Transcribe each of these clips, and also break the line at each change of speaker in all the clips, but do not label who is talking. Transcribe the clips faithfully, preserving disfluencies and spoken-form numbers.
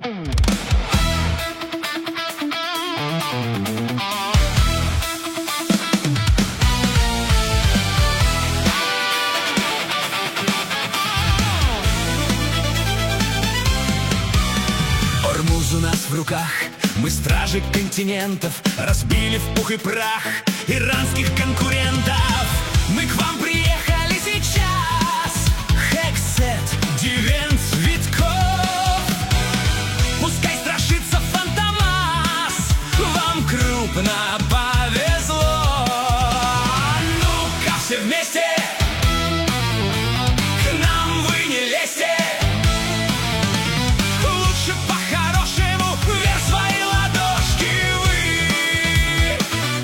Ормуз у нас в руках, мы стражи континентов, разбили в пух и прах иранских конкурентов. Мы к вам приехали сейчас, Хексет, Дивен, Цветков. Пускай страшится Фантомас, вам крупно повезло. Ну-ка все вместе, к нам вы не лезьте. Лучше по-хорошему вверх свои ладошки вы.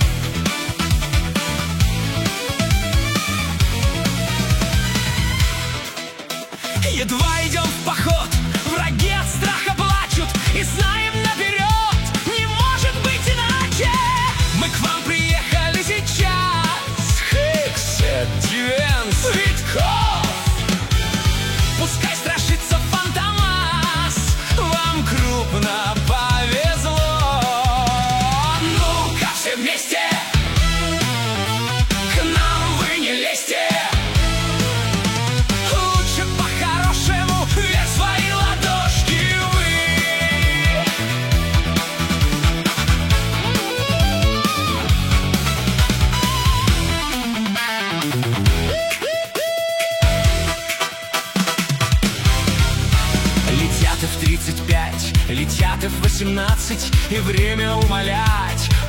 Едва идем в поход, враги от страха плачут, и знаем наперед, не может быть иначе. Мы к вам приехали сейчас, Хексет, Дивен, Цветков. Пускай страшится Фантомас, вам крупно повезло. Ну-ка все вместе, к нам вы не лезьте. Лучше по-хорошему вверх свои ладошки вы. Летят эф тридцать пять, летят эф восемнадцать, и время умолять